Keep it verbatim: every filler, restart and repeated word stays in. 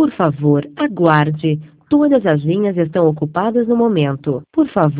Por favor, aguarde. Todas as linhas estão ocupadas no momento. Por favor.